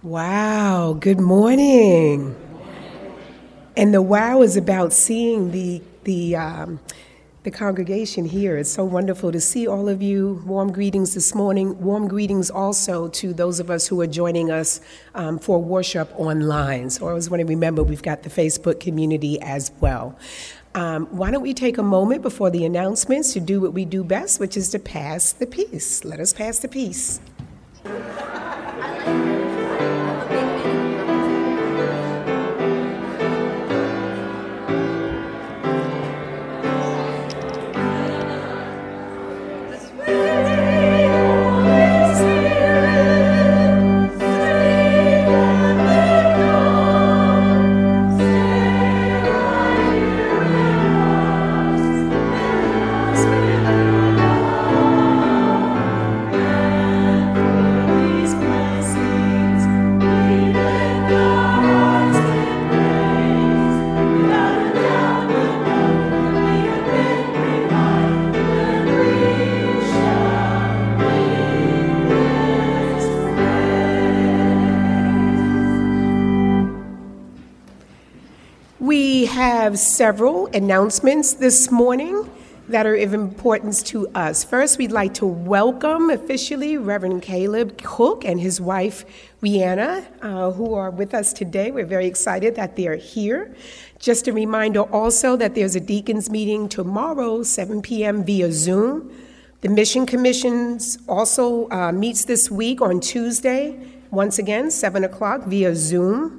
Wow, good morning. And the wow is about seeing the congregation here. It's so wonderful to see all of you. Warm greetings this morning. Warm greetings also to those of us who are joining us for worship online. So I always want to remember we've got the Facebook community as well. Why don't we take a moment before the announcements to do what we do best, which is to pass the peace. Let us pass the peace. Have several announcements this morning that are of importance to us. First, we'd like to welcome officially Reverend Caleb Cook and his wife, Rihanna, who are with us today. We're very excited that they're here. Just a reminder also that there's a deacons meeting tomorrow, 7 p.m. via Zoom. The Mission Commissions also meets this week on Tuesday, once again, 7 o'clock via Zoom.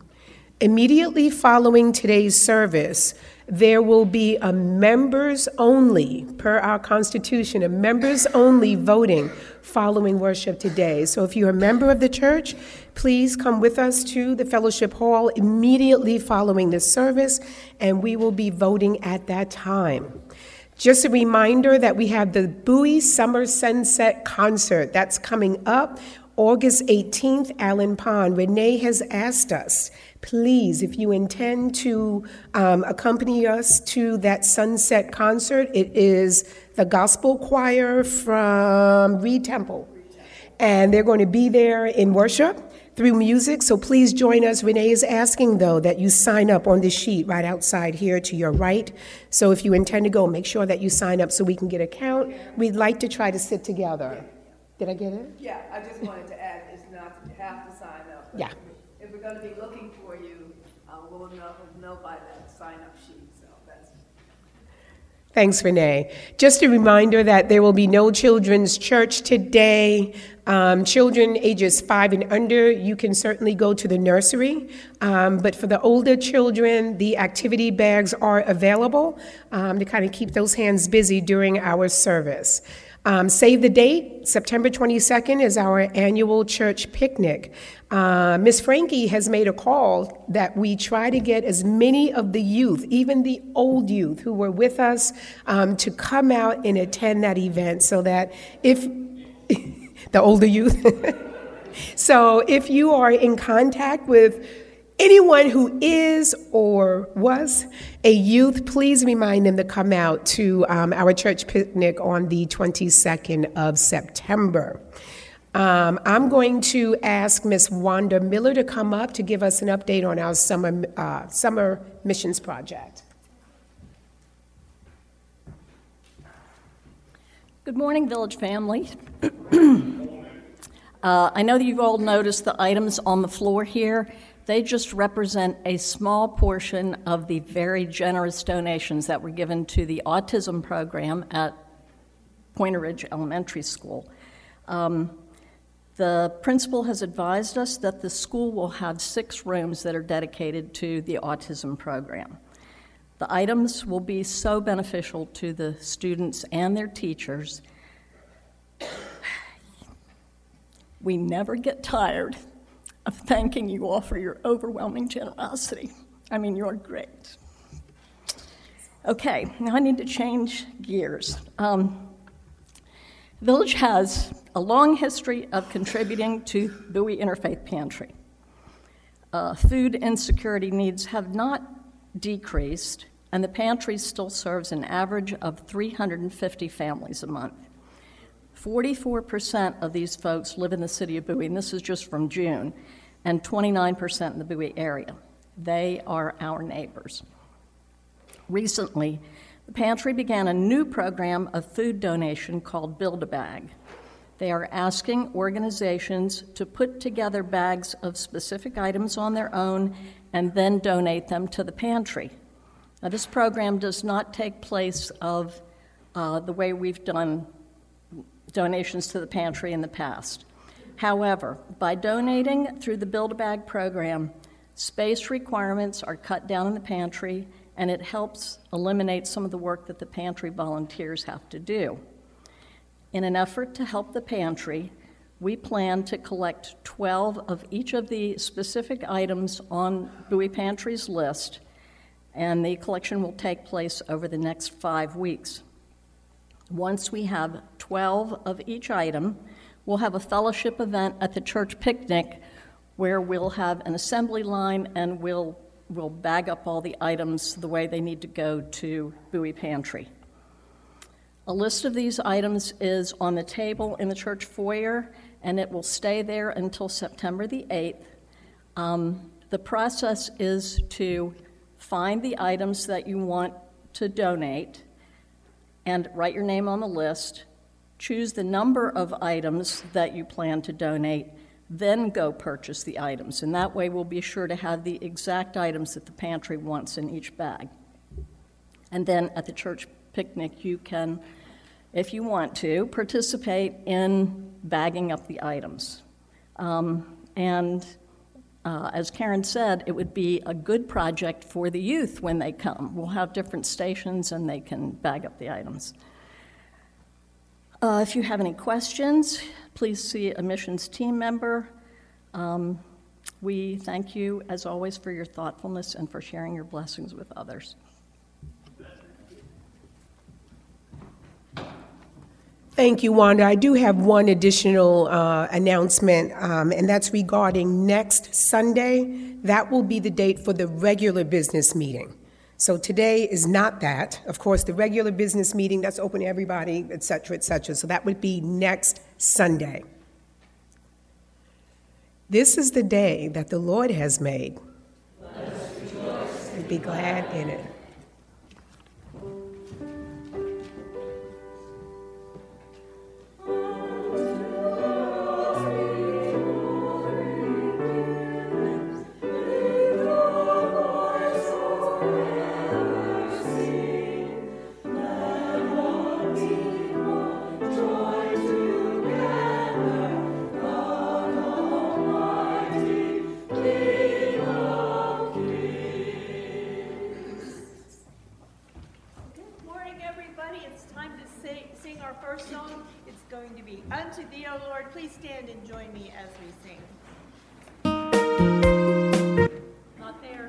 Immediately following today's service, there will be a members only, per our Constitution, a members only voting following worship today. So if you're a member of the church, please come with us to the fellowship hall immediately following this service, and we will be voting at that time. Just a reminder that we have the Bowie Summer Sunset Concert. That's coming up August 18th, Allen Pond. Renee has asked us, please, if you intend to accompany us to that sunset concert, it is the gospel choir from Reed Temple. And they're going to be there in worship through music, so please join us. Renee is asking, though, that you sign up on this sheet right outside here to your right. So if you intend to go, make sure that you sign up so we can get a count. We'd like to try to sit together. Did I get it? Yeah, I just wanted to add, it's not that you have to sign up. Yeah. If we're going to be looking for you, we'll know by that sign-up sheet. So that's. Thanks, Renee. Just a reminder that there will be no children's church today. Children ages 5 and under, you can certainly go to the nursery. But for the older children, the activity bags are available to kind of keep those hands busy during our service. Save the date, September 22nd is our annual church picnic. Miss Frankie has made a call that we try to get as many of the youth, even the old youth who were with us, to come out and attend that event so that if, the older youth, so if you are in contact with anyone who is or was a youth, please remind them to come out to our church picnic on the 22nd of September. I'm going to ask Miss Wanda Miller to come up to give us an update on our summer missions project. Good morning, Village family. I know that you've all noticed the items on the floor here. They just represent a small portion of the very generous donations that were given to the autism program at Pointer Ridge Elementary School. The principal has advised us that the school will have 6 rooms that are dedicated to the autism program. The items will be so beneficial to the students and their teachers. We never get tired of thanking you all for your overwhelming generosity. I mean, you're great. Okay, now I need to change gears. Village has a long history of contributing to Bowie Interfaith Pantry. Food insecurity needs have not decreased, and the pantry still serves an average of 350 families a month. 44% of these folks live in the city of Bowie, and this is just from June, and 29% in the Bowie area. They are our neighbors. Recently, the pantry began a new program of food donation called Build-A-Bag. They are asking organizations to put together bags of specific items on their own and then donate them to the pantry. Now, this program does not take place of the way we've done donations to the pantry in the past. However, by donating through the Build-A-Bag program, space requirements are cut down in the pantry, and it helps eliminate some of the work that the pantry volunteers have to do. In an effort to help the pantry, we plan to collect 12 of each of the specific items on Bowie Pantry's list, and the collection will take place over the next 5 weeks. Once we have 12 of each item, we'll have a fellowship event at the church picnic where we'll have an assembly line and we'll bag up all the items the way they need to go to Bowie Pantry. A list of these items is on the table in the church foyer, and it will stay there until September the 8th. The process is to find the items that you want to donate and write your name on the list, choose the number of items that you plan to donate, then go purchase the items. And that way we'll be sure to have the exact items that the pantry wants in each bag. And then at the church picnic, you can, if you want to, participate in bagging up the items. As Karen said, it would be a good project for the youth when they come. We'll have different stations and they can bag up the items. If you have any questions, please see a missions team member. We thank you, as always, for your thoughtfulness and for sharing your blessings with others. Thank you, Wanda. I do have one additional announcement, and that's regarding next Sunday. That will be the date for the regular business meeting. So today is not that. Of course, the regular business meeting, that's open to everybody, et cetera, et cetera. So that would be next Sunday. This is the day that the Lord has made. Let us rejoice and be glad in it. Unto thee, O Lord, please stand and join me as we sing. Not there.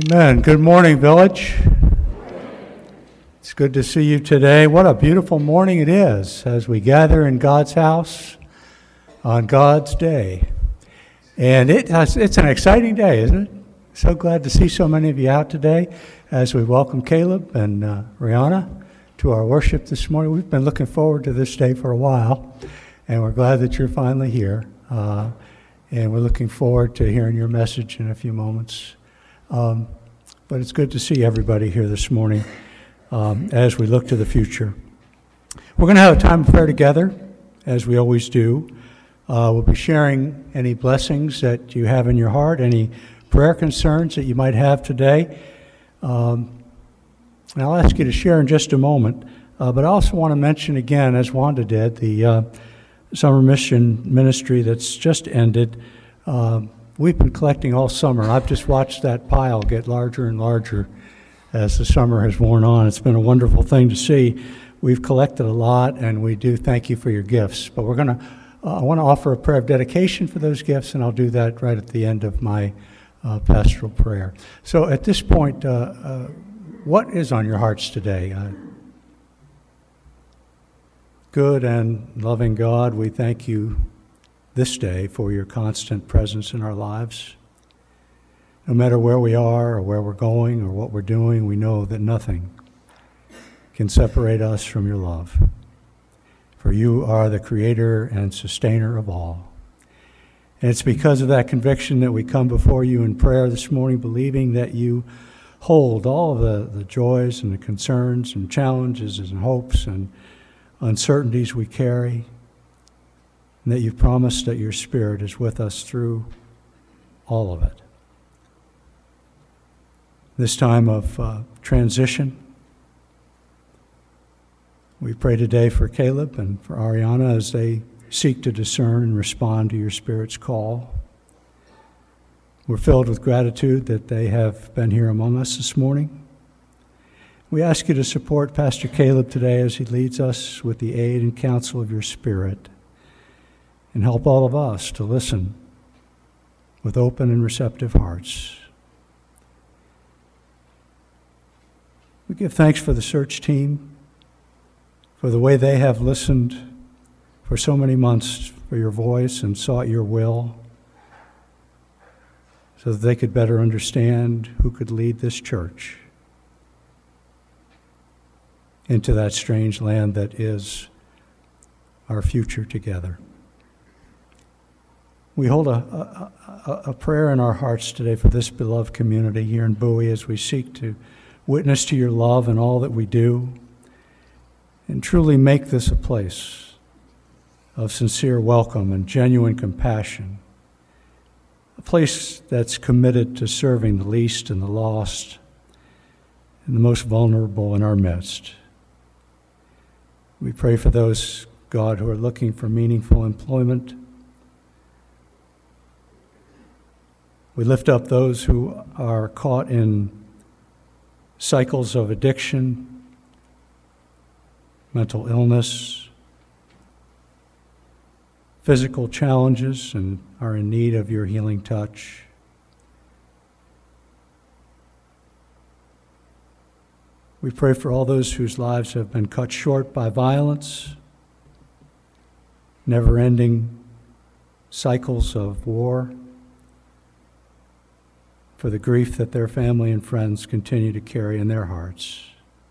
Amen. Good morning, Village. It's good to see you today. What a beautiful morning it is as we gather in God's house on God's day. And it's an exciting day, isn't it? So glad to see so many of you out today as we welcome Caleb and Rihanna to our worship this morning. We've been looking forward to this day for a while, and we're glad that you're finally here. And we're looking forward to hearing your message in a few moments. But it's good to see everybody here this morning as we look to the future. We're going to have a time of prayer together, as we always do. We'll be sharing any blessings that you have in your heart, any prayer concerns that you might have today. And I'll ask you to share in just a moment. But I also want to mention again, as Wanda did, the summer mission ministry that's just ended. We've been collecting all summer. I've just watched that pile get larger and larger as the summer has worn on. It's been a wonderful thing to see. We've collected a lot, and we do thank you for your gifts. But I want to offer a prayer of dedication for those gifts, and I'll do that right at the end of my pastoral prayer. So at this point, what is on your hearts today? Good and loving God, we thank you this day for your constant presence in our lives. No matter where we are or where we're going or what we're doing, we know that nothing can separate us from your love. For you are the creator and sustainer of all. And it's because of that conviction that we come before you in prayer this morning, believing that you hold all of the joys and the concerns and challenges and hopes and uncertainties we carry, and that you've promised that your Spirit is with us through all of it. This time of transition, we pray today for Caleb and for Ariana as they seek to discern and respond to your Spirit's call. We're filled with gratitude that they have been here among us this morning. We ask you to support Pastor Caleb today as he leads us with the aid and counsel of your Spirit, and help all of us to listen with open and receptive hearts. We give thanks for the search team, for the way they have listened for so many months for your voice and sought your will, so that they could better understand who could lead this church into that strange land that is our future together. We hold a prayer in our hearts today for this beloved community here in Bowie as we seek to witness to your love in all that we do and truly make this a place of sincere welcome and genuine compassion, a place that's committed to serving the least and the lost and the most vulnerable in our midst. We pray for those, God, who are looking for meaningful employment. We lift up those who are caught in cycles of addiction, mental illness, physical challenges, and are in need of your healing touch. We pray for all those whose lives have been cut short by violence, never-ending cycles of war, for the grief that their family and friends continue to carry in their hearts.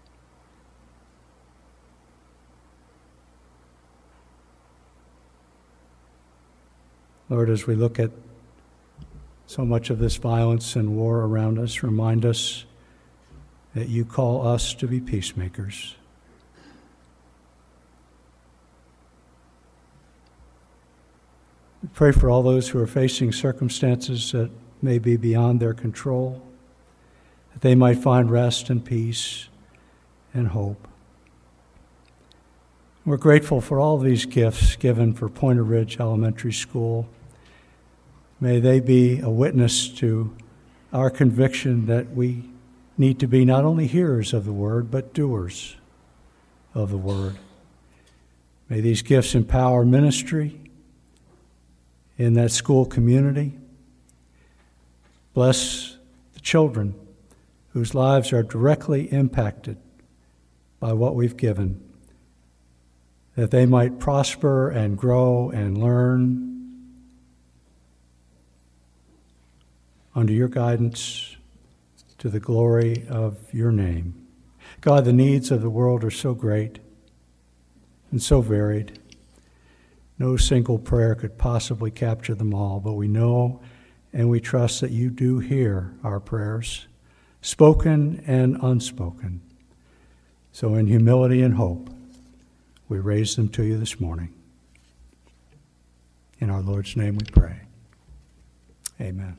Lord, as we look at so much of this violence and war around us, remind us that you call us to be peacemakers. We pray for all those who are facing circumstances that may be beyond their control, that they might find rest and peace and hope. We're grateful for all these gifts given for Pointer Ridge Elementary School. May they be a witness to our conviction that we need to be not only hearers of the word, but doers of the word. May these gifts empower ministry in that school community. Bless the children whose lives are directly impacted by what we've given, that they might prosper and grow and learn under your guidance to the glory of your name. God, the needs of the world are so great and so varied. No single prayer could possibly capture them all, but we know and we trust that you do hear our prayers, spoken and unspoken. So in humility and hope, we raise them to you this morning. In our Lord's name we pray. Amen.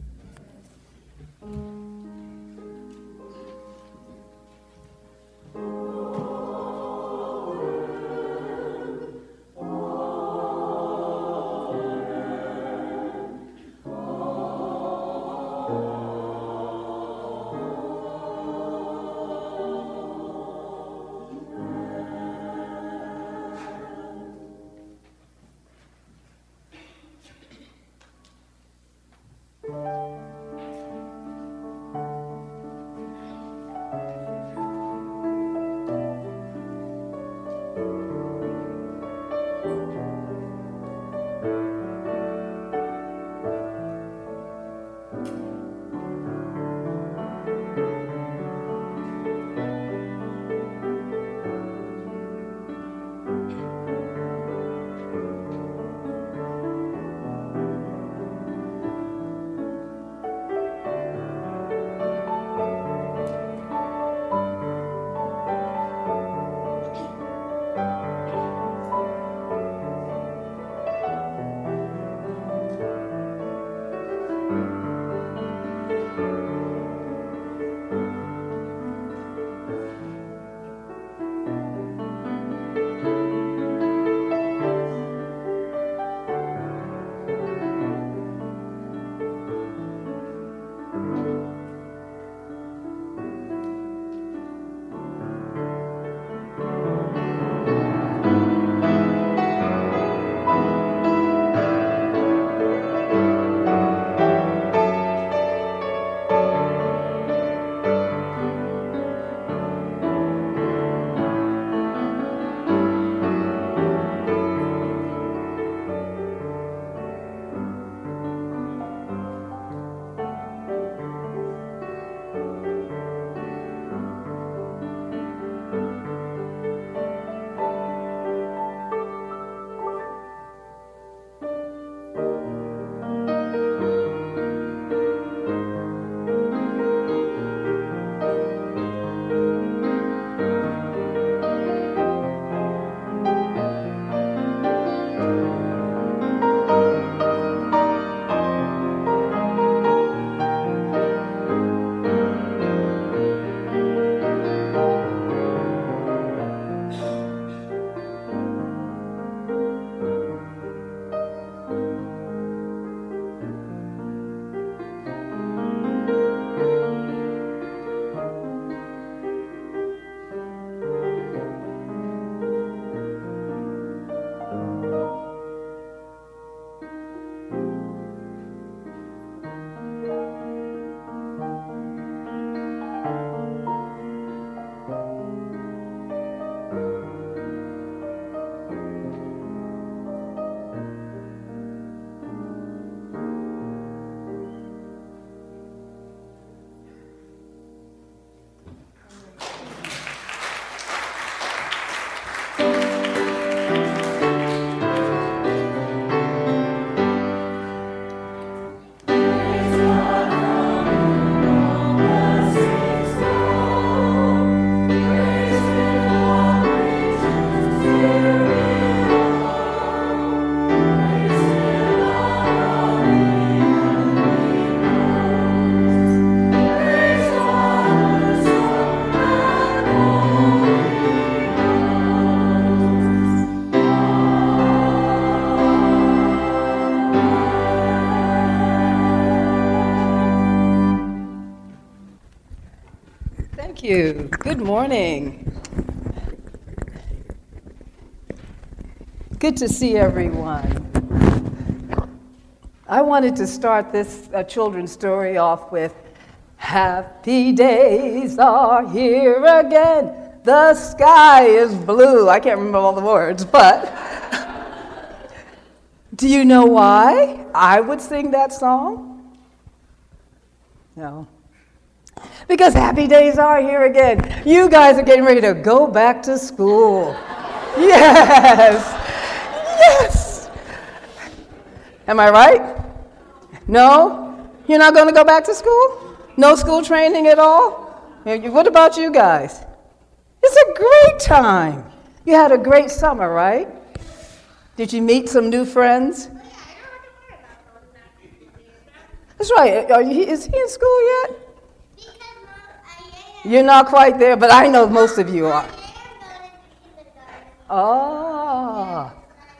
you. Good morning. Good to see everyone. I wanted to start this children's story off with Happy days are here again. The sky is blue. I can't remember all the words, but do you know why I would sing that song? No. Because happy days are here again. You guys are getting ready to go back to school. Yes. Yes. Am I right? No? You're not going to go back to school? No school training at all? What about you guys? It's a great time. You had a great summer, right? Did you meet some new friends? That's right. Is he in school yet? You're not quite there, but I know most of you are. Oh.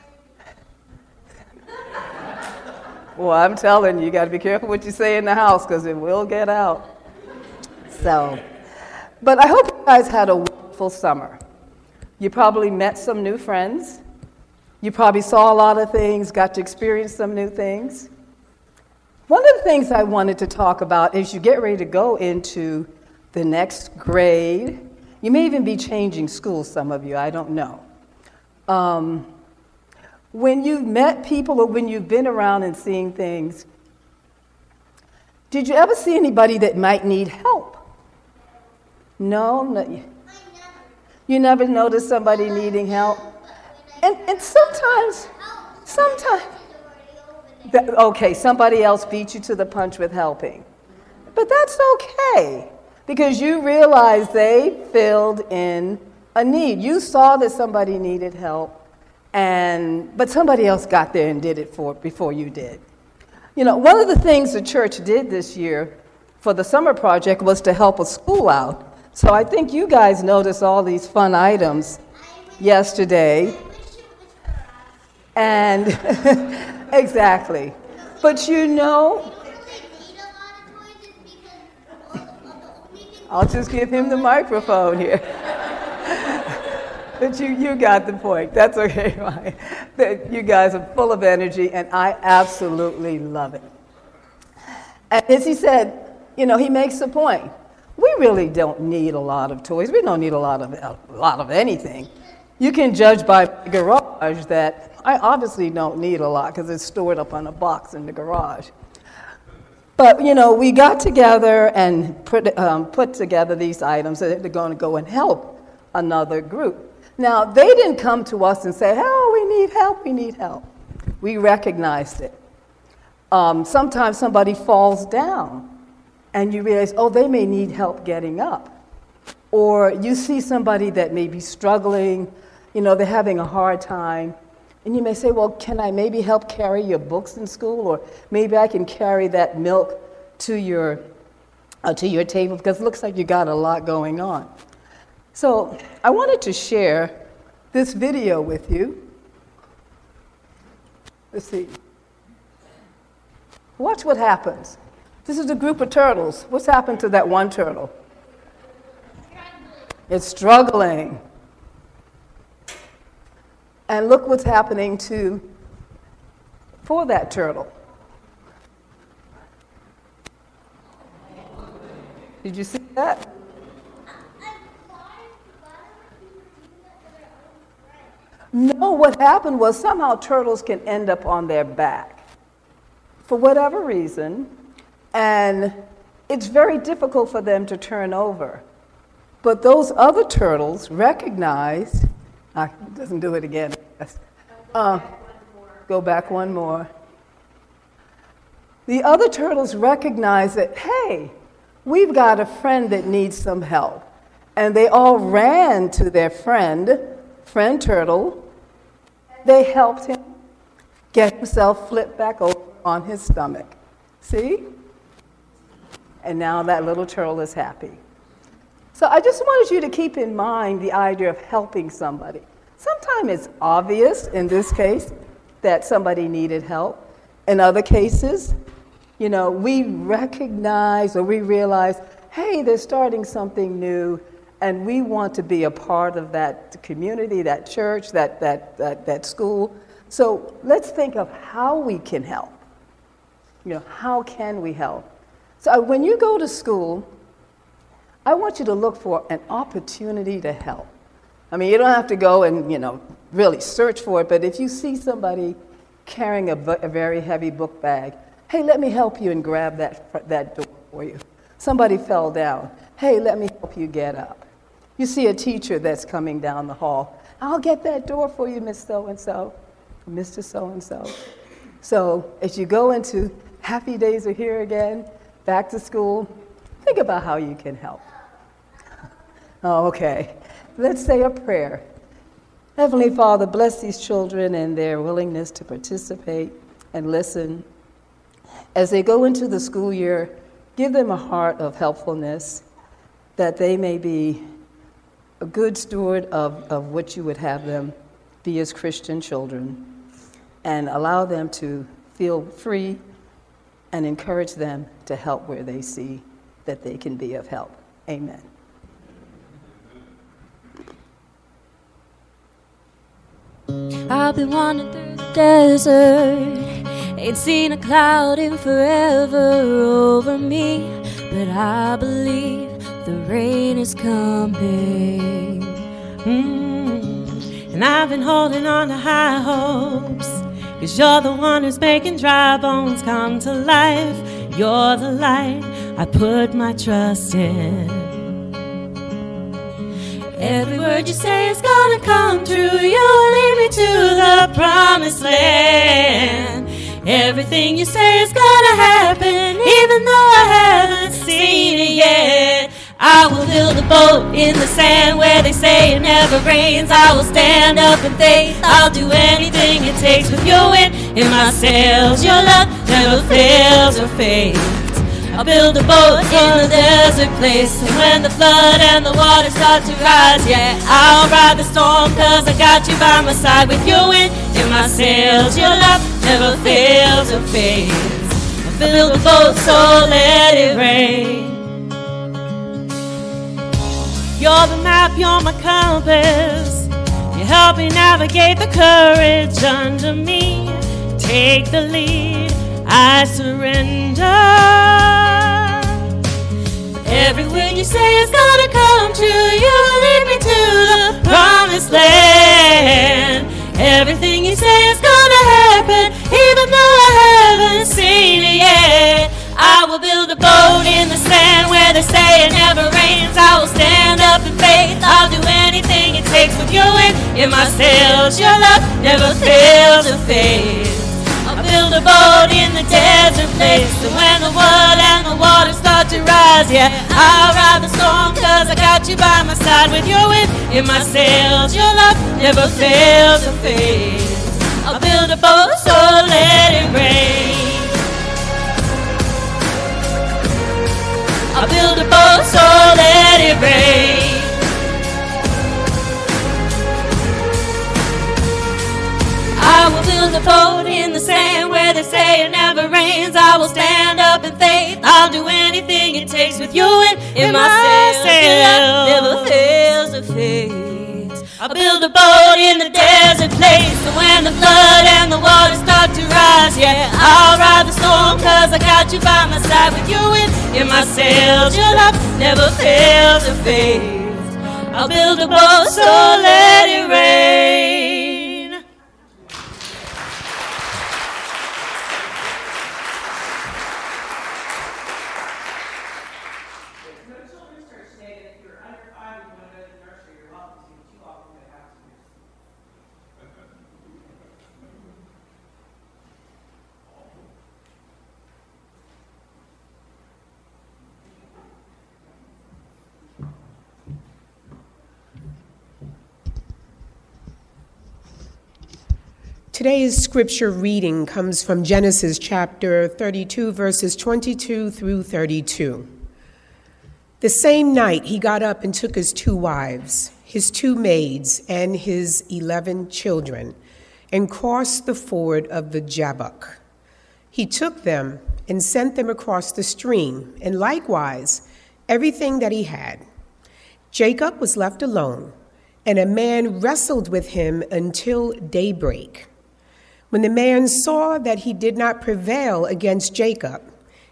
Well, I'm telling you, you got to be careful what you say in the house because it will get out. So, but I hope you guys had a wonderful summer. You probably met some new friends. You probably saw a lot of things, got to experience some new things. One of the things I wanted to talk about is you get ready to go into the next grade. You may even be changing schools, some of you, I don't know. When you've met people or when you've been around and seeing things, did you ever see anybody that might need help? No? You never noticed somebody needing help? And sometimes, okay, somebody else beat you to the punch with helping. But that's okay, because you realize they filled in a need. You saw that somebody needed help, but somebody else got there and did it before you did. You know, one of the things the church did this year for the summer project was to help a school out. So I think you guys noticed all these fun items yesterday. And exactly. But you know, I'll just give him the microphone here. But you got the point. That's okay, Ryan. You guys are full of energy, and I absolutely love it. And as he said, you know, he makes the point. We really don't need a lot of toys. We don't need a lot of anything. You can judge by the garage that I obviously don't need a lot because it's stored up on a box in the garage. But, you know, we got together and put together these items that they're going to go and help another group. Now, they didn't come to us and say, oh, we need help. We recognized it. Sometimes somebody falls down and you realize, oh, they may need help getting up. Or you see somebody that may be struggling, you know, they're having a hard time. And you may say, well, can I maybe help carry your books in school? Or maybe I can carry that milk to your table because it looks like you got a lot going on. So I wanted to share this video with you. Let's see. Watch what happens. This is a group of turtles. What's happened to that one turtle? It's struggling. And look what's happening for that turtle. Did you see that? No, what happened was somehow turtles can end up on their back for whatever reason, and it's very difficult for them to turn over. But those other turtles recognized, doesn't do it again. Go back one more. The other turtles recognize that, hey, we've got a friend that needs some help. And they all ran to their friend turtle. They helped him get himself flipped back over on his stomach. See? And now that little turtle is happy. So I just wanted you to keep in mind the idea of helping somebody. Sometimes it's obvious, in this case, that somebody needed help. In other cases, you know, we recognize or we realize, hey, they're starting something new, and we want to be a part of that community, that church, that school. So let's think of how we can help. You know, how can we help? So when you go to school, I want you to look for an opportunity to help. I mean, you don't have to go and, really search for it, but if you see somebody carrying a very heavy book bag, hey, let me help you and grab that door for you. Somebody fell down. Hey, let me help you get up. You see a teacher that's coming down the hall. I'll get that door for you, Miss So-and-so, Mr. So-and-so. So as you go into Happy Days Are Here Again, back to school, think about how you can help. Oh, okay. Let's say a prayer. Heavenly Father, bless these children and their willingness to participate and listen. As they go into the school year, give them a heart of helpfulness, that they may be a good steward of what you would have them be as Christian children, and allow them to feel free and encourage them to help where they see that they can be of help. Amen. I've been wandering through the desert, ain't seen a cloud in forever over me, but I believe the rain is coming. And I've been holding on to high hopes, 'cause you're the one who's making dry bones come to life. You're the light I put my trust in. Every word you say is gonna come true. You'll lead me to the promised land. Everything you say is gonna happen, even though I haven't seen it yet. I will build a boat in the sand where they say it never rains. I will stand up in faith. I'll do anything it takes with your wind in my sails. Your love never fails or fades. I'll build a boat in a desert place, and when the flood and the water start to rise, yeah, I'll ride the storm, 'cause I got you by my side. With your wind in my sails, your love never fails or fades. I'll build a boat, so let it rain. You're the map, you're my compass. You help me navigate the courage under me. Take the lead, I surrender. Every word you say is gonna come true. You will lead me to the promised land. Everything you say is gonna happen, even though I haven't seen it yet. I will build a boat in the sand where they say it never rains. I will stand up in faith. I'll do anything it takes with your wind in my sails. Your love never fails or fades. I'll build a boat in the desert place, and when the wood and the water start to rise, yeah, I'll ride the storm, 'cause I got you by my side. With your wind in my sails, your love never fails or fades. I'll build a boat, so let it rain. I'll build a boat, so let it rain. I will build a boat in the sand where they say it never rains. I will stand up in faith. I'll do anything it takes with you in my sails. Never fails or fades. I'll build a boat in the desert place, and when the flood and the water start to rise, yeah, I'll ride the storm, 'cause I got you by my side. With you in my sails, your love never fails or fades. I'll build a boat, so let it rain. Today's scripture reading comes from Genesis chapter 32, verses 22 through 32. The same night he got up and took his 2 wives, his 2 maids, and his 11 children, and crossed the ford of the Jabbok. He took them and sent them across the stream, and likewise everything that he had. Jacob was left alone, and a man wrestled with him until daybreak. When the man saw that he did not prevail against Jacob,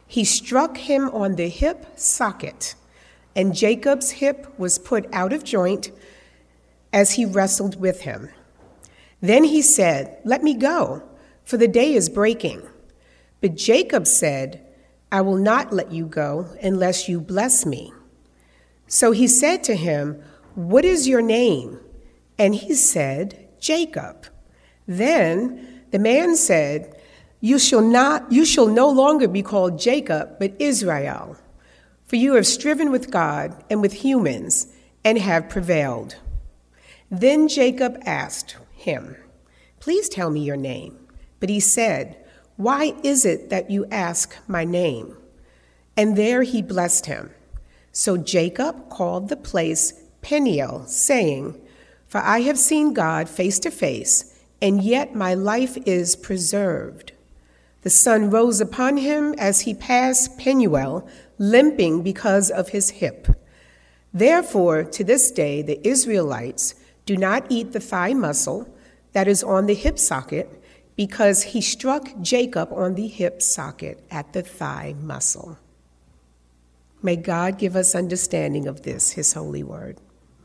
He struck him on the hip socket, and Jacob's hip was put out of joint as he wrestled with him. Then he said, "Let me go, for the day is breaking." But Jacob said, "I will not let you go unless you bless me." So he said to him, "What is your name?" And he said, "Jacob." Then the man said, You shall no longer be called Jacob, but Israel, for you have striven with God and with humans and have prevailed. Then Jacob asked him, "Please tell me your name." But he said, "Why is it that you ask my name?" And there he blessed him. So Jacob called the place Peniel, saying, "For I have seen God face to face, and yet my life is preserved." The sun rose upon him as he passed Peniel, limping because of his hip. Therefore, to this day, the Israelites do not eat the thigh muscle that is on the hip socket, because he struck Jacob on the hip socket at the thigh muscle. May God give us understanding of this, his holy word.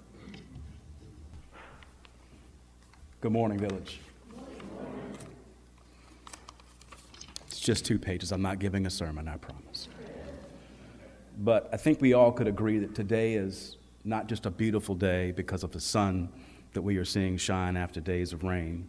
Good morning, Village. It's just 2 pages. I'm not giving a sermon, I promise. But I think we all could agree that today is not just a beautiful day because of the sun that we are seeing shine after days of rain.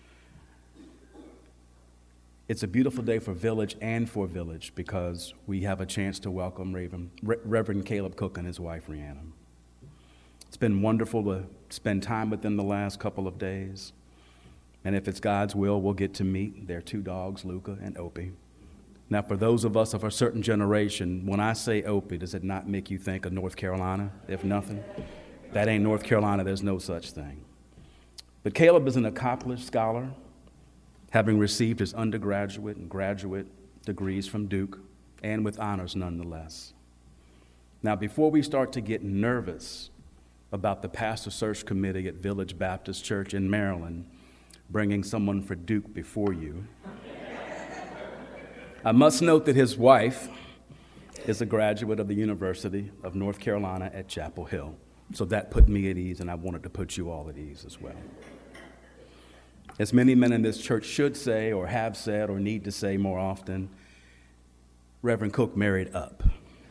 It's a beautiful day for Village and for Village because we have a chance to welcome Reverend Caleb Cook and his wife, Rihanna. It's been wonderful to spend time with them the last couple of days. And if it's God's will, we'll get to meet their 2 dogs, Luca and Opie. Now, for those of us of a certain generation, when I say Opie, does it not make you think of North Carolina, if nothing? That ain't North Carolina, there's no such thing. But Caleb is an accomplished scholar, having received his undergraduate and graduate degrees from Duke, and with honors nonetheless. Now, before we start to get nervous about the pastor search committee at Village Baptist Church in Maryland bringing someone for Duke before you, I must note that his wife is a graduate of the University of North Carolina at Chapel Hill. So that put me at ease, and I wanted to put you all at ease as well. As many men in this church should say, or have said, or need to say more often, Reverend Cook married up.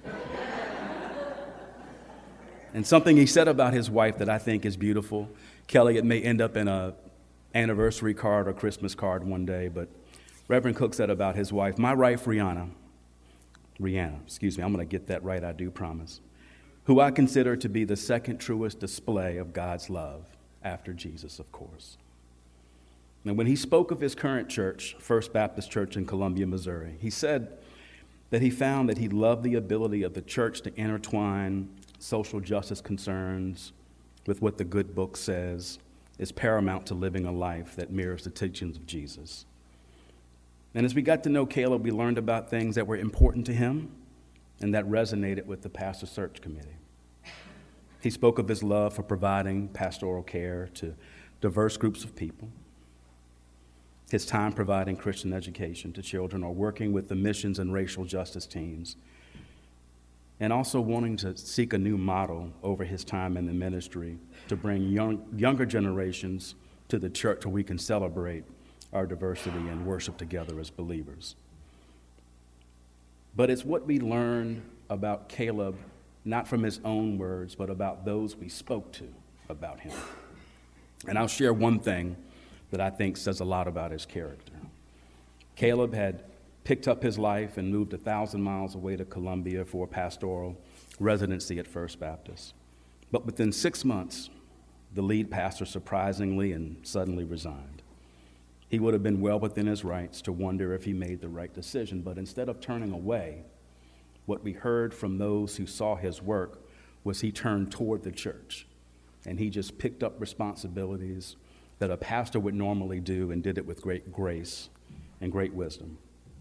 And something he said about his wife that I think is beautiful. Kelly, it may end up in an anniversary card or Christmas card one day, but Reverend Cook said about his wife, "My wife, Rihanna, I'm going to get that right, I do promise, who I consider to be the second truest display of God's love after Jesus, of course." And when he spoke of his current church, First Baptist Church in Columbia, Missouri, he said that he found that he loved the ability of the church to intertwine social justice concerns with what the good book says is paramount to living a life that mirrors the teachings of Jesus. And as we got to know Caleb, we learned about things that were important to him and that resonated with the pastor search committee. He spoke of his love for providing pastoral care to diverse groups of people, his time providing Christian education to children or working with the missions and racial justice teams, and also wanting to seek a new model over his time in the ministry to bring younger generations to the church where we can celebrate our diversity and worship together as believers. But it's what we learned about Caleb, not from his own words, but about those we spoke to about him. And I'll share one thing that I think says a lot about his character. Caleb had picked up his life and moved 1,000 miles away to Columbia for a pastoral residency at First Baptist. But within 6 months, the lead pastor surprisingly and suddenly resigned. He would have been well within his rights to wonder if he made the right decision, but instead of turning away, what we heard from those who saw his work was he turned toward the church, and he just picked up responsibilities that a pastor would normally do and did it with great grace and great wisdom.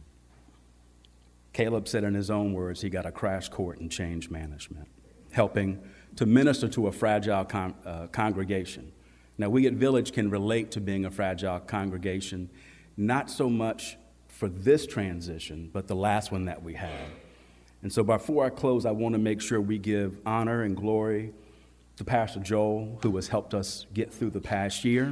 Caleb said in his own words, he got a crash course in change management, helping to minister to a fragile congregation. Now, we at Village can relate to being a fragile congregation, not so much for this transition, but the last one that we had. And so before I close, I want to make sure we give honor and glory to Pastor Joel, who has helped us get through the past year.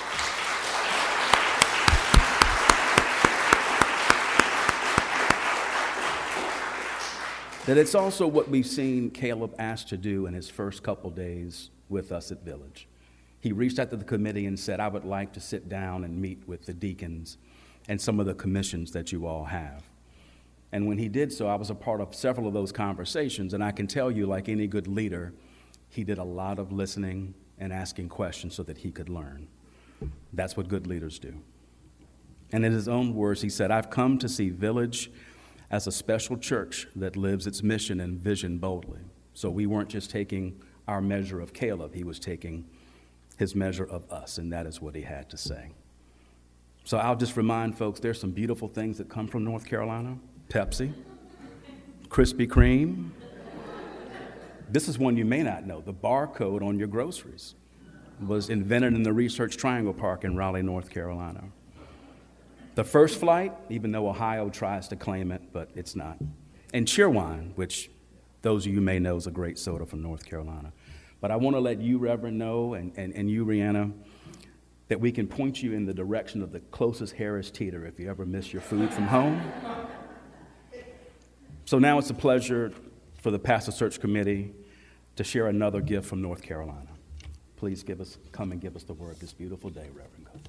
That it's also what we've seen Caleb asked to do in his first couple days with us at Village. He reached out to the committee and said, I would like to sit down and meet with the deacons and some of the commissions that you all have. And when he did so, I was a part of several of those conversations, and I can tell you, like any good leader, he did a lot of listening and asking questions so that he could learn. That's what good leaders do. And in his own words, he said, I've come to see Village as a special church that lives its mission and vision boldly. So we weren't just taking our measure of Caleb, he was taking his measure of us, and that is what he had to say. So I'll just remind folks, there's some beautiful things that come from North Carolina. Pepsi, Krispy Kreme. This is one you may not know. The barcode on your groceries was invented in the Research Triangle Park in Raleigh, North Carolina. The first flight, even though Ohio tries to claim it, but it's not. And Cheerwine, which those of you may know is a great soda from North Carolina. But I want to let you, Reverend, know, and you, Rihanna, that we can point you in the direction of the closest Harris Teeter if you ever miss your food from home. So now it's a pleasure for the Pastor Search Committee to share another gift from North Carolina. Please come and give us the word this beautiful day, Reverend Cook.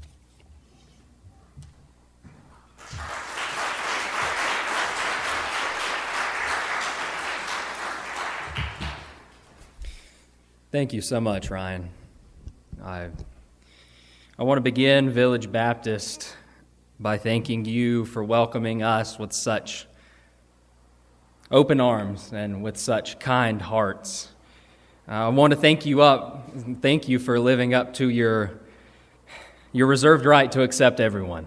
Thank you so much, Ryan. I want to begin Village Baptist by thanking you for welcoming us with such open arms and with such kind hearts. I want to thank you for living up to your reserved right to accept everyone,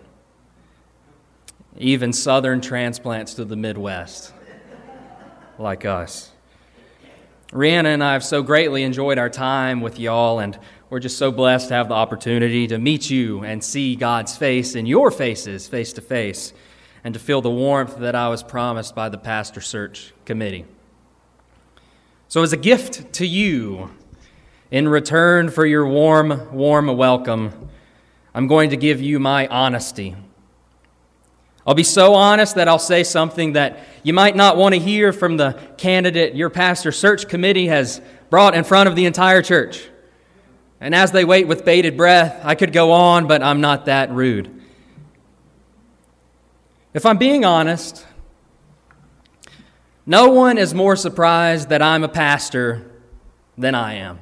even Southern transplants to the Midwest, like us. Rihanna and I have so greatly enjoyed our time with y'all, and we're just so blessed to have the opportunity to meet you and see God's face in your faces face to face, and to feel the warmth that I was promised by the Pastor Search Committee. So as a gift to you, in return for your warm welcome, I'm going to give you my honesty. I'll be so honest that I'll say something that you might not want to hear from the candidate your Pastor Search Committee has brought in front of the entire church. And as they wait with bated breath, I could go on, but I'm not that rude. If I'm being honest, no one is more surprised that I'm a pastor than I am.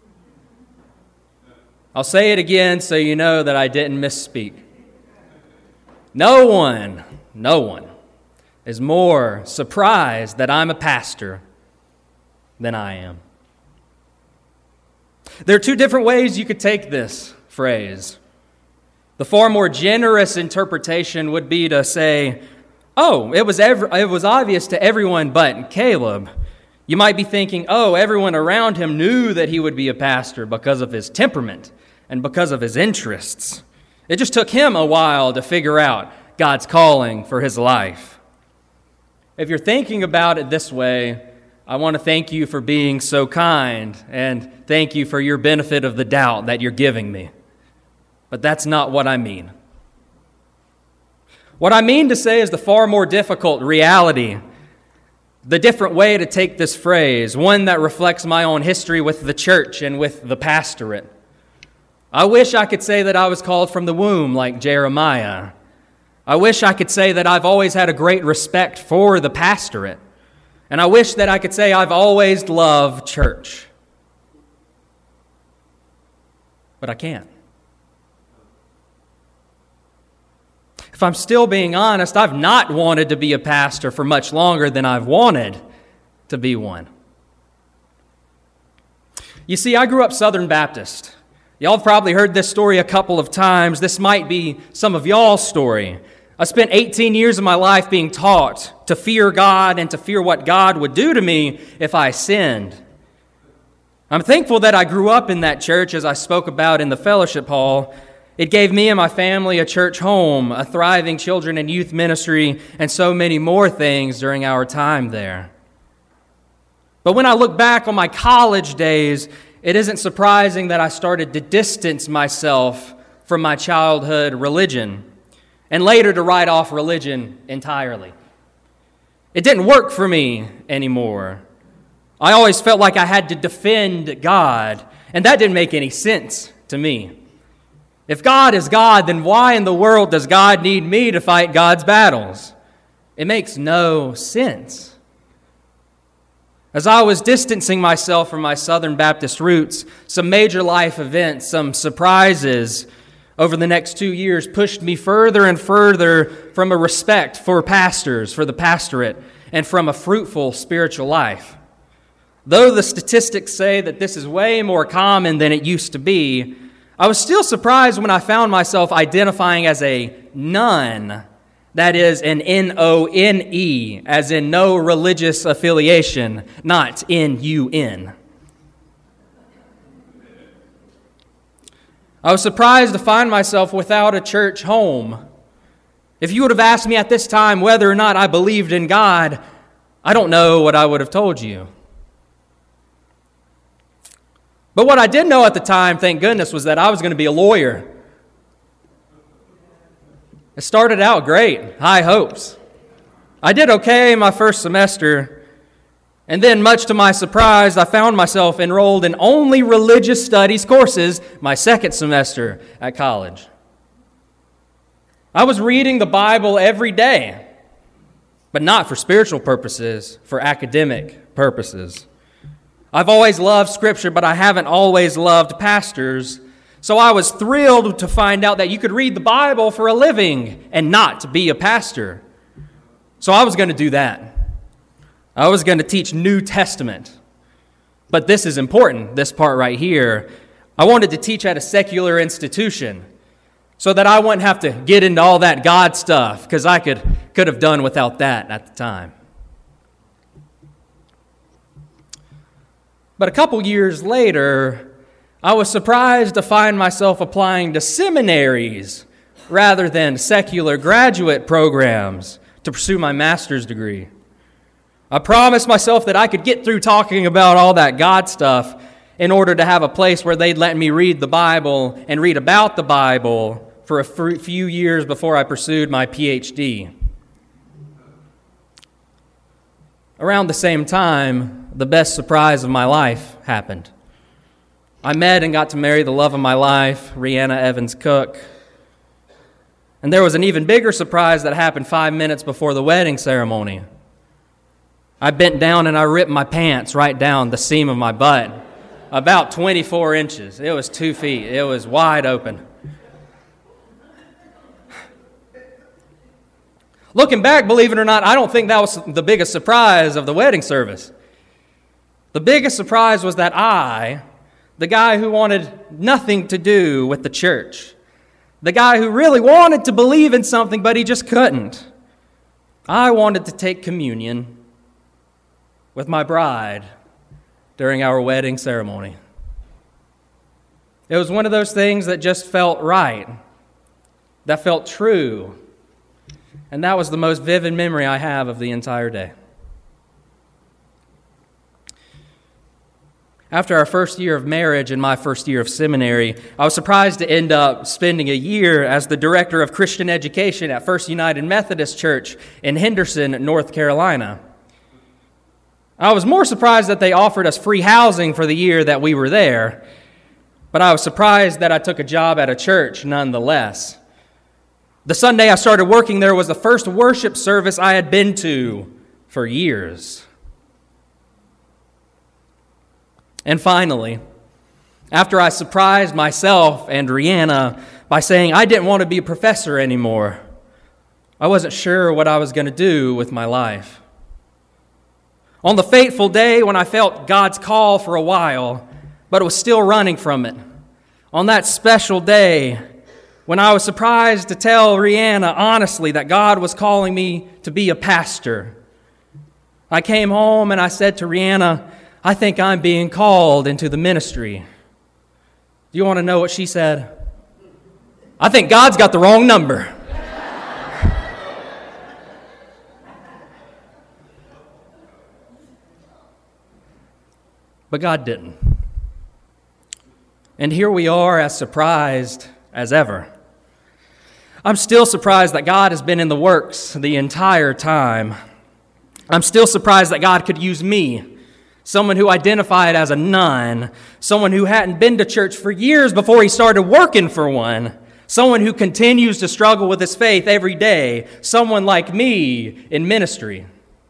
I'll say it again so you know that I didn't misspeak. No one is more surprised that I'm a pastor than I am. There are two different ways you could take this phrase. The far more generous interpretation would be to say, oh, it was obvious to everyone but Caleb. You might be thinking, oh, everyone around him knew that he would be a pastor because of his temperament and because of his interests. It just took him a while to figure out God's calling for his life. If you're thinking about it this way, I want to thank you for being so kind, and thank you for your benefit of the doubt that you're giving me. But that's not what I mean. What I mean to say is the far more difficult reality, the different way to take this phrase, one that reflects my own history with the church and with the pastorate. I wish I could say that I was called from the womb like Jeremiah. I wish I could say that I've always had a great respect for the pastorate. And I wish that I could say I've always loved church. But I can't. If I'm still being honest, I've not wanted to be a pastor for much longer than I've wanted to be one. You see, I grew up Southern Baptist. Y'all have probably heard this story a couple of times. This might be some of y'all's story. I spent 18 years of my life being taught to fear God and to fear what God would do to me if I sinned. I'm thankful that I grew up in that church, as I spoke about in the fellowship hall, It gave me and my family a church home, a thriving children and youth ministry, and so many more things during our time there. But when I look back on my college days, it isn't surprising that I started to distance myself from my childhood religion, and later to write off religion entirely. It didn't work for me anymore. I always felt like I had to defend God, and that didn't make any sense to me. If God is God, then why in the world does God need me to fight God's battles? It makes no sense. As I was distancing myself from my Southern Baptist roots, some major life events, some surprises over the next 2 years pushed me further and further from a respect for pastors, for the pastorate, and from a fruitful spiritual life. Though the statistics say that this is way more common than it used to be, I was still surprised when I found myself identifying as a none. That is an N-O-N-E, as in no religious affiliation, not N-U-N. I was surprised to find myself without a church home. If you would have asked me at this time whether or not I believed in God, I don't know what I would have told you. But what I did know at the time, thank goodness, was that I was going to be a lawyer. It started out great, high hopes. I did okay my first semester, and then, much to my surprise, I found myself enrolled in only religious studies courses my second semester at college. I was reading the Bible every day, but not for spiritual purposes, for academic purposes. I've always loved Scripture, but I haven't always loved pastors. So I was thrilled to find out that you could read the Bible for a living and not be a pastor. So I was going to do that. I was going to teach New Testament. But this is important, this part right here. I wanted to teach at a secular institution so that I wouldn't have to get into all that God stuff, because I could have done without that at the time. But a couple years later, I was surprised to find myself applying to seminaries rather than secular graduate programs to pursue my master's degree. I promised myself that I could get through talking about all that God stuff in order to have a place where they'd let me read the Bible and read about the Bible for a few years before I pursued my PhD. Around the same time, the best surprise of my life happened. I met and got to marry the love of my life, Rhianna Evans Cook. And there was an even bigger surprise that happened 5 minutes before the wedding ceremony. I bent down and I ripped my pants right down the seam of my butt, about 24 inches. It was 2 feet. It was wide open. Looking back, believe it or not, I don't think that was the biggest surprise of the wedding service. The biggest surprise was that I, the guy who wanted nothing to do with the church, the guy who really wanted to believe in something, but he just couldn't, I wanted to take communion with my bride during our wedding ceremony. It was one of those things that just felt right, that felt true, and that was the most vivid memory I have of the entire day. After our first year of marriage and my first year of seminary, I was surprised to end up spending a year as the director of Christian education at First United Methodist Church in Henderson, North Carolina. I was more surprised that they offered us free housing for the year that we were there, but I was surprised that I took a job at a church nonetheless. The Sunday I started working there was the first worship service I had been to for years. And finally, after I surprised myself and Rhianna by saying I didn't want to be a professor anymore, I wasn't sure what I was going to do with my life. On the fateful day when I felt God's call for a while, but was still running from it, on that special day when I was surprised to tell Rhianna honestly that God was calling me to be a pastor, I came home and I said to Rhianna, I think I'm being called into the ministry. Do you want to know what she said? I think God's got the wrong number. But God didn't. And here we are, as surprised as ever. I'm still surprised that God has been in the works the entire time. I'm still surprised that God could use me, someone who identified as a nun, someone who hadn't been to church for years before he started working for one, someone who continues to struggle with his faith every day, someone like me in ministry.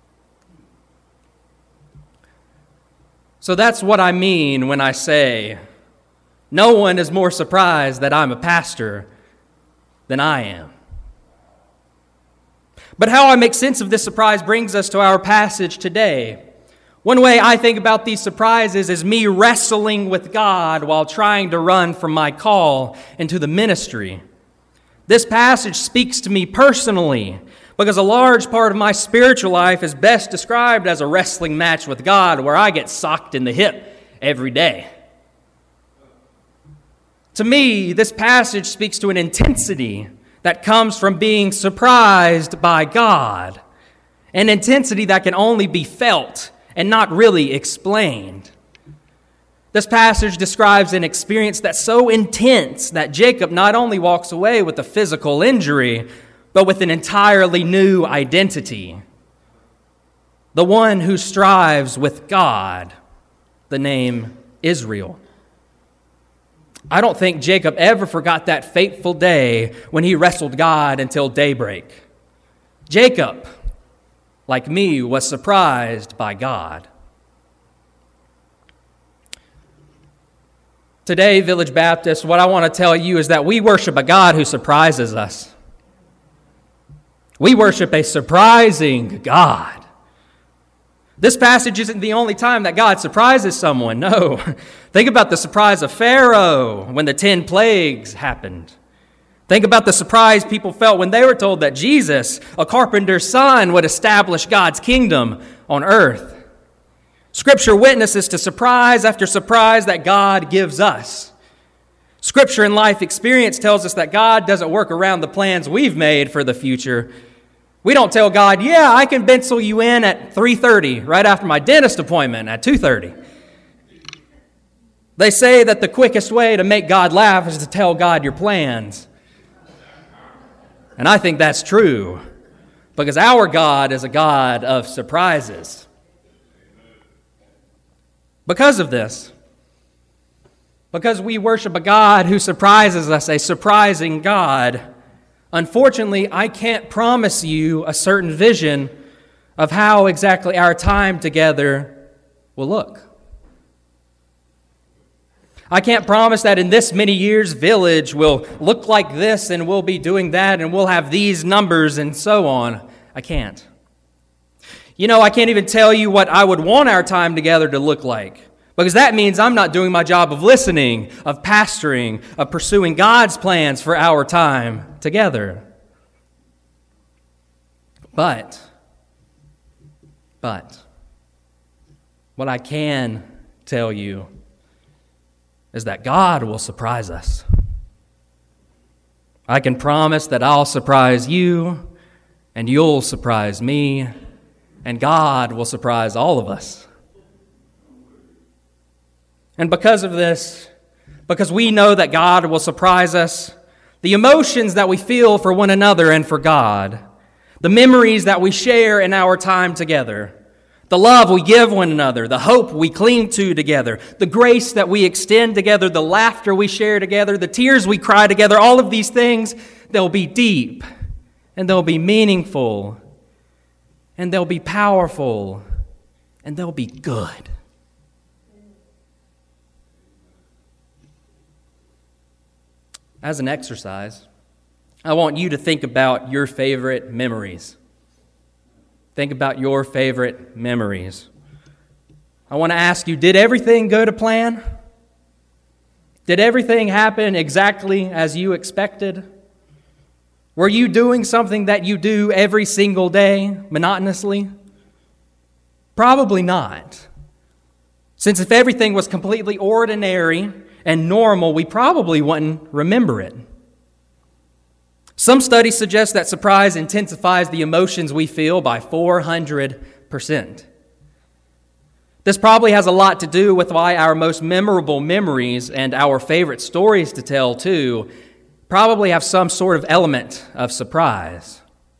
So that's what I mean when I say, no one is more surprised that I'm a pastor than I am. But how I make sense of this surprise brings us to our passage today. One way I think about these surprises is me wrestling with God while trying to run from my call into the ministry. This passage speaks to me personally because a large part of my spiritual life is best described as a wrestling match with God where I get socked in the hip every day. To me, this passage speaks to an intensity that comes from being surprised by God, an intensity that can only be felt and not really explained. This passage describes an experience that's so intense that Jacob not only walks away with a physical injury, but with an entirely new identity. The one who strives with God, the name Israel. I don't think Jacob ever forgot that fateful day when he wrestled God until daybreak. Jacob, like me, was surprised by God. Today, Village Baptist, what I want to tell you is that we worship a God who surprises us. We worship a surprising God. This passage isn't the only time that God surprises someone. No. Think about the surprise of Pharaoh when the 10 plagues happened. Think about the surprise people felt when they were told that Jesus, a carpenter's son, would establish God's kingdom on earth. Scripture witnesses to surprise after surprise that God gives us. Scripture and life experience tells us that God doesn't work around the plans we've made for the future. We don't tell God, yeah, I can pencil you in at 3:30 right after my dentist appointment at 2:30. They say that the quickest way to make God laugh is to tell God your plans. And I think that's true because our God is a God of surprises. Because of this, because we worship a God who surprises us, a surprising God, unfortunately, I can't promise you a certain vision of how exactly our time together will look. I can't promise that in this many years, Village will look like this and we'll be doing that and we'll have these numbers and so on. I can't. You know, I can't even tell you what I would want our time together to look like, because that means I'm not doing my job of listening, of pastoring, of pursuing God's plans for our time together. But, what I can tell you is that God will surprise us. I can promise that I'll surprise you, and you'll surprise me, and God will surprise all of us. And because of this, because we know that God will surprise us, the emotions that we feel for one another and for God, the memories that we share in our time together, the love we give one another, the hope we cling to together, the grace that we extend together, the laughter we share together, the tears we cry together, all of these things, they'll be deep, and they'll be meaningful, and they'll be powerful, and they'll be good. As an exercise, I want you to think about your favorite memories. Think about your favorite memories. I want to ask you, did everything go to plan? Did everything happen exactly as you expected? Were you doing something that you do every single day, monotonously? Probably not. Since if everything was completely ordinary and normal, we probably wouldn't remember it. Some studies suggest that surprise intensifies the emotions we feel by 400%. This probably has a lot to do with why our most memorable memories and our favorite stories to tell, too, probably have some sort of element of surprise.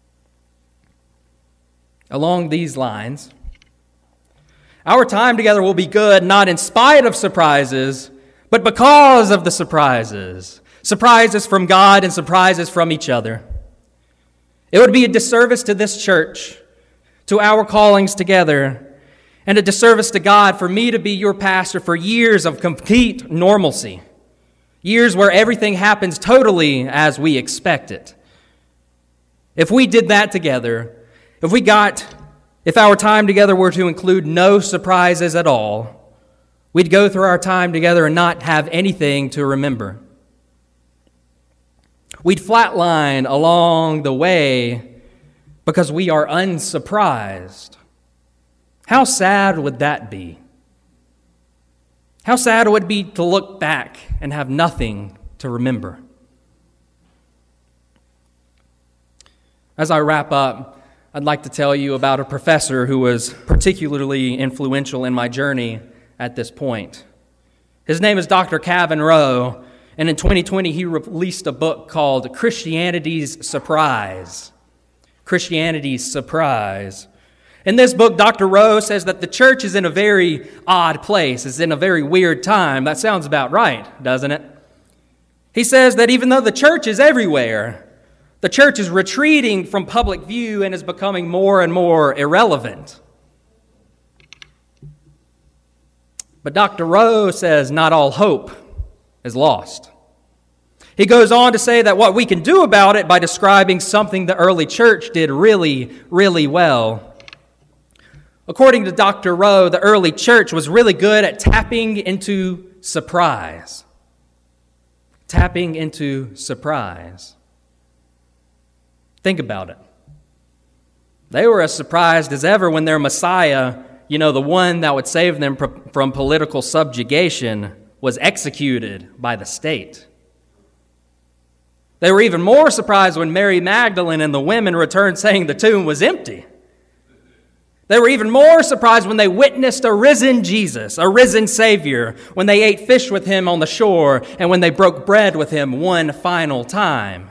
Along these lines, our time together will be good not in spite of surprises, but because of the surprises. Surprises from God and surprises from each other. It would be a disservice to this church, to our callings together, and a disservice to God for me to be your pastor for years of complete normalcy. Years where everything happens totally as we expect it. If we did that together, if our time together were to include no surprises at all, we'd go through our time together and not have anything to remember. We'd flatline along the way because we are unsurprised. How sad would that be? How sad it would be to look back and have nothing to remember. As I wrap up, I'd like to tell you about a professor who was particularly influential in my journey at this point. His name is Dr. Kavin Rowe, and in 2020 he released a book called Christianity's Surprise. Christianity's Surprise. In this book, Dr. Rowe says that the church is in a very odd place. It's in a very weird time. That sounds about right, doesn't it? He says that even though the church is everywhere, the church is retreating from public view and is becoming more and more irrelevant. But Dr. Rowe says not all hope is lost. He goes on to say that what we can do about it by describing something the early church did really, really well. According to Dr. Rowe, the early church was really good at tapping into surprise. Tapping into surprise. Think about it. They were as surprised as ever when their Messiah, the one that would save them from political subjugation, was executed by the state. They were even more surprised when Mary Magdalene and the women returned saying the tomb was empty. They were even more surprised when they witnessed a risen Jesus, a risen Savior, when they ate fish with him on the shore and when they broke bread with him one final time.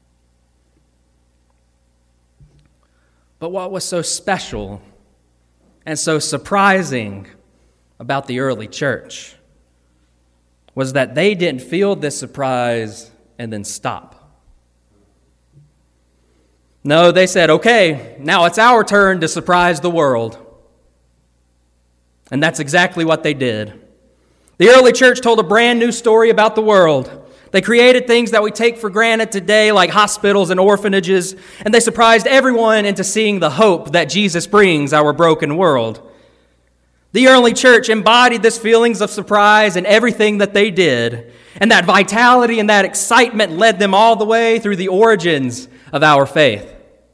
But what was so special and so surprising about the early church was that they didn't feel this surprise and then stop. No, they said, okay, now it's our turn to surprise the world. And that's exactly what they did. The early church told a brand new story about the world. They created things that we take for granted today, like hospitals and orphanages, and they surprised everyone into seeing the hope that Jesus brings our broken world. The early church embodied this feelings of surprise in everything that they did, and that vitality and that excitement led them all the way through the origins of our faith.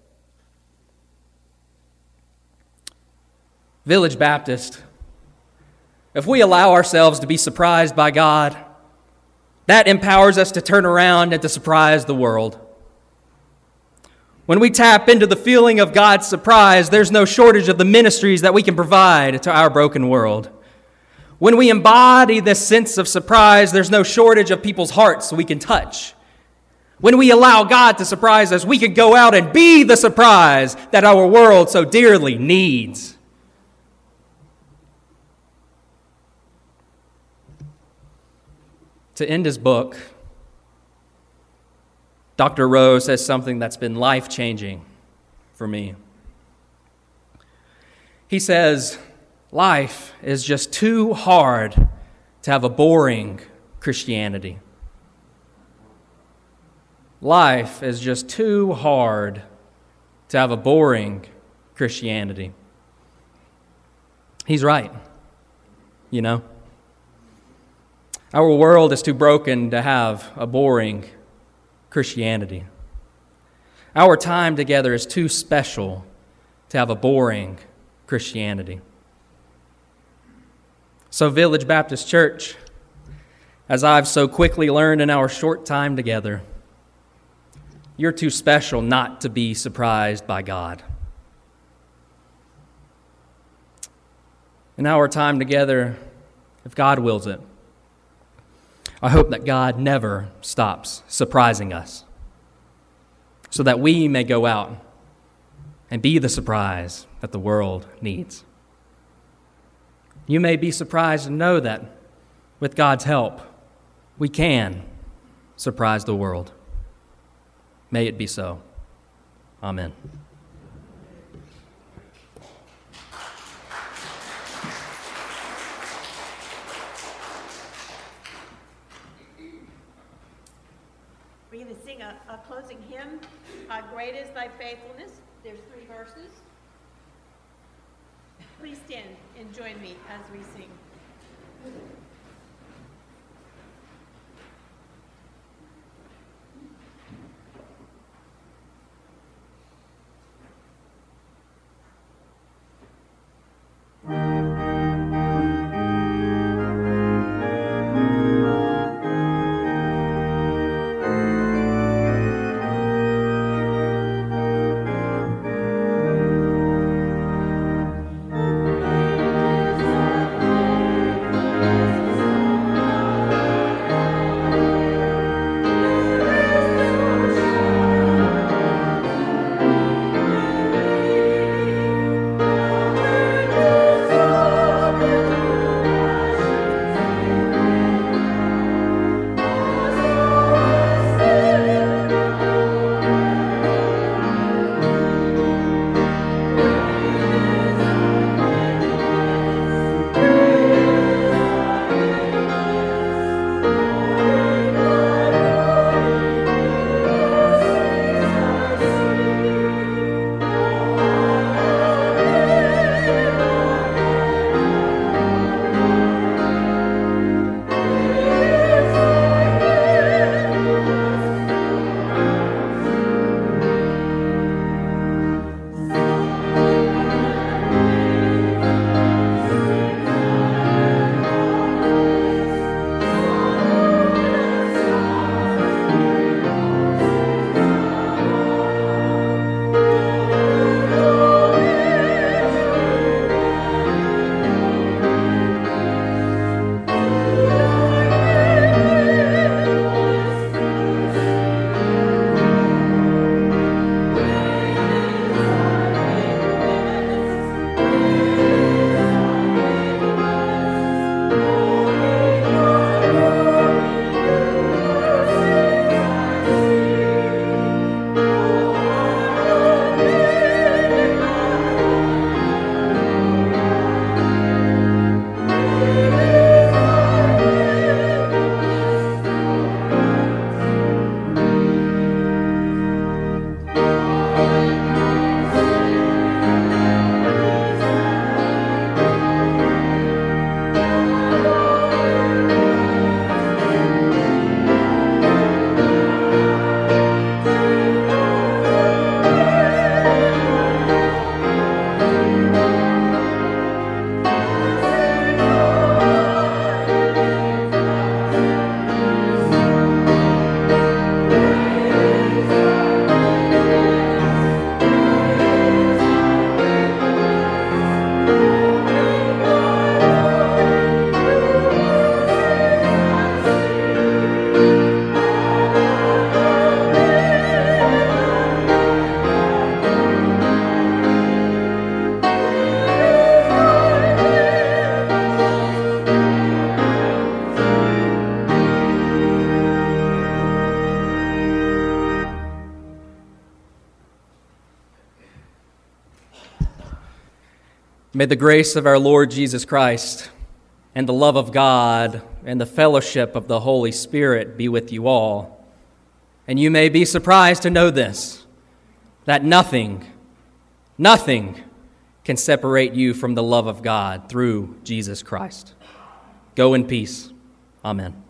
Village Baptist, if we allow ourselves to be surprised by God, that empowers us to turn around and to surprise the world. When we tap into the feeling of God's surprise, there's no shortage of the ministries that we can provide to our broken world. When we embody this sense of surprise, there's no shortage of people's hearts we can touch. When we allow God to surprise us, we can go out and be the surprise that our world so dearly needs. To end his book, Dr. Rowe says something that's been life-changing for me. He says, life is just too hard to have a boring Christianity. Life is just too hard to have a boring Christianity. He's right, Our world is too broken to have a boring Christianity. Our time together is too special to have a boring Christianity. So, Village Baptist Church, as I've so quickly learned in our short time together, You're too special not to be surprised by God. In our time together, if God wills it, I hope that God never stops surprising us so that we may go out and be the surprise that the world needs. You may be surprised to know that with God's help, we can surprise the world. May it be so. Amen. We're going to sing a closing hymn, Great is Thy Faithfulness. There's 3 verses. Please stand and join me as we sing. May the grace of our Lord Jesus Christ and the love of God and the fellowship of the Holy Spirit be with you all. And you may be surprised to know this, that nothing can separate you from the love of God through Jesus Christ. Go in peace. Amen.